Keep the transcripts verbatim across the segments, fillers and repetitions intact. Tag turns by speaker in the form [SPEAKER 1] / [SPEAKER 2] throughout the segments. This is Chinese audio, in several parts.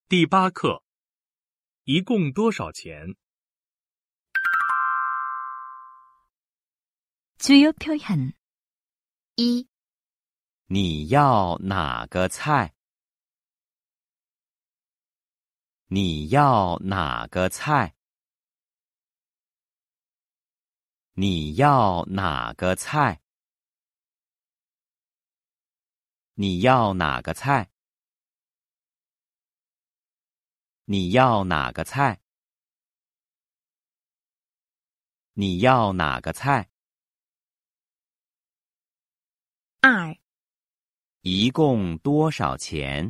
[SPEAKER 1] 第八课，一共多少钱？
[SPEAKER 2] 주요 표현
[SPEAKER 3] 一、
[SPEAKER 4] 你要哪个菜？你要哪个菜？你要哪个菜？你要哪个菜？你要哪个菜？你要哪个菜？
[SPEAKER 3] 二、
[SPEAKER 4] 一共多少钱？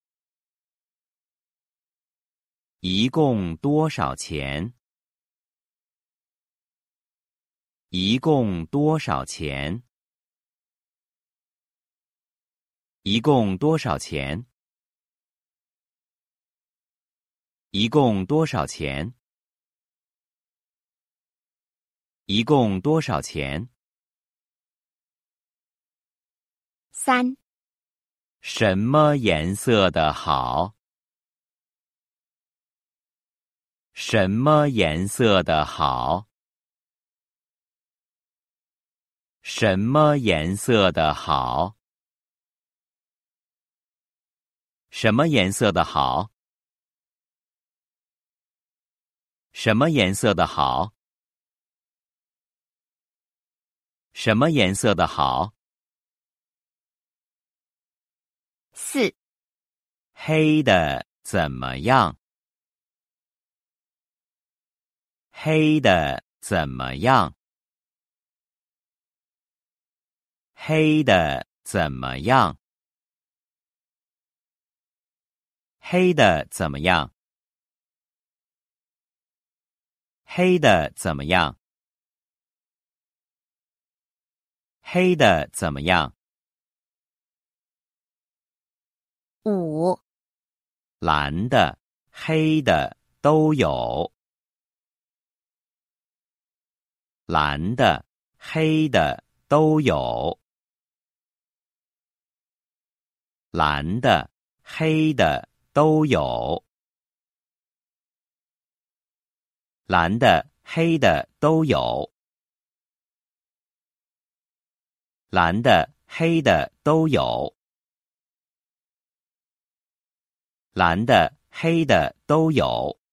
[SPEAKER 4] 一共多少钱？一共多少钱？一共多少钱？一共多少钱？一共多少钱？
[SPEAKER 3] 三、
[SPEAKER 4] 什么颜色的好？什么颜色的好？什么颜色的好？什么颜色的好？什么颜色的好？什么颜色的好？
[SPEAKER 3] 四、
[SPEAKER 4] 黑的怎么样？黑的怎么样？黑的怎么样？黑的怎么样？黑的怎么样？黑的怎么样？
[SPEAKER 3] 五、
[SPEAKER 4] 蓝的、黑的都有。蓝的、黑的都有。蓝的、黑的都有。蓝的、黑的都有。蓝的、黑的都有。蓝的、黑的都有。